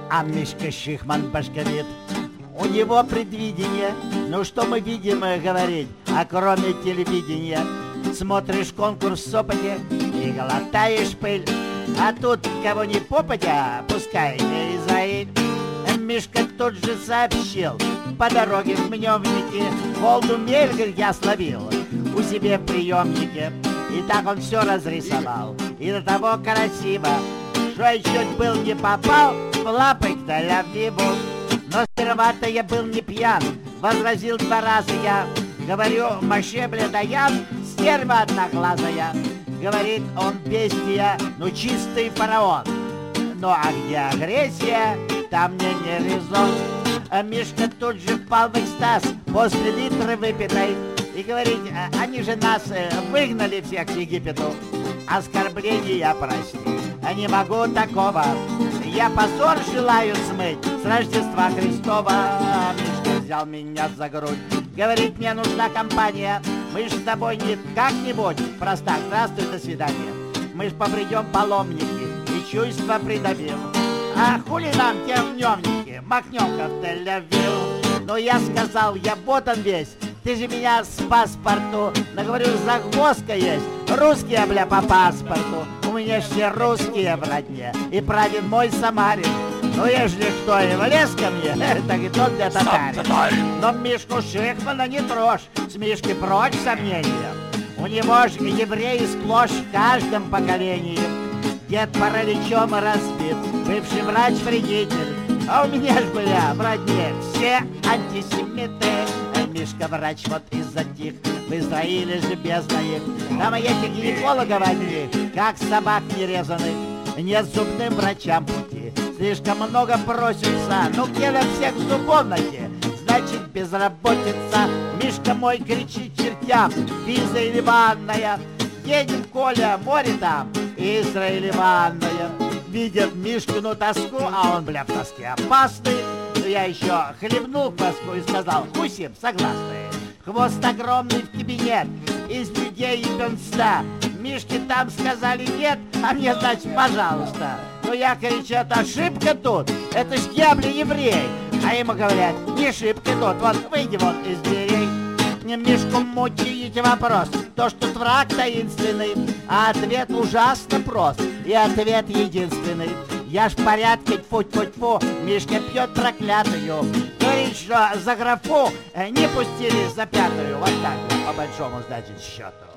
А Мишка Шихман башковит. У него предвидение. Ну что мы видим говорить, а кроме телевидения? Смотришь конкурс в Сопоте и глотаешь пыль. А тут кого ни попадя, пускай Израиль. Мишка тут же сообщил по дороге в Мневнике: Волду Мельгель я словил у себя в приемнике. И так он все разрисовал, и до того красиво, что я чуть был не попал в лапы к Тель-Авиву. Но сперва-то я был не пьян, возразил 2 раза я. Говорю: Моше Бледаян, стерва одноглазая. Говорит он: бестия, ну чистый фараон. Ну а где агрессия, там мне не резон. А Мишка тут же впал в экстаз после литры выпитой и говорит: они же нас выгнали всех к Египету. Оскорбления прости, не могу такого. Я позор желаю смыть с Рождества Христова. Мишка взял меня за грудь, говорит: мне нужна компания. Мы ж с тобой не как-нибудь просто здравствуй, до свидания. Мы ж побредем паломники и чувства придавил. А хули нам те в Мневнике, махнем-ка в Тель-Авив. Но я сказал: я вот он весь, ты же меня с паспорту. Но говорю: загвоздка есть, русские, бля, по паспорту. У меня все русские в родне, и прадед мой самарин. Ну, ежели кто и влез ко мне, так и тот для татарин. Но Мишку Шихмана не трожь, с Мишки прочь сомнения. У него ж евреи сплошь в каждом поколении. Дед параличом разбит, бывший врач-вредитель. А у меня ж, бля, в родне все антисемиты. Мишка врач вот и затих, в Израиле же бездна их. Там эти гинекологов одни, как собак нерезанных. Нет зубным врачам пути, слишком много просится. Ну где на всех зубов найти? Значит безработица. Мишка мой кричит чертям: виза или ванная? Едем, Коля, море там, Израиль ванная. Видят Мишкину тоску, а он, бля, в тоске опасный. Я еще хлебнул кваску и сказал: Хусим, согласны. Хвост огромный в кабинет, из людей и пенста. Мишке там сказали нет, а мне, значит, пожалуйста. Но я кричу: ошибка тут, это ж я, бля, еврей. А ему говорят: не ошибка тут, вот выйди вон из дверей. Мишку мучает вопрос, то, что враг таинственный, а ответ ужасно прост, и ответ единственный. Я ж в порядке, тьфу-тьфу-тьфу, Мишка пьет проклятую. Говорит, что за графу не пустили за 5-ю. Вот так вот, по большому, значит, счету.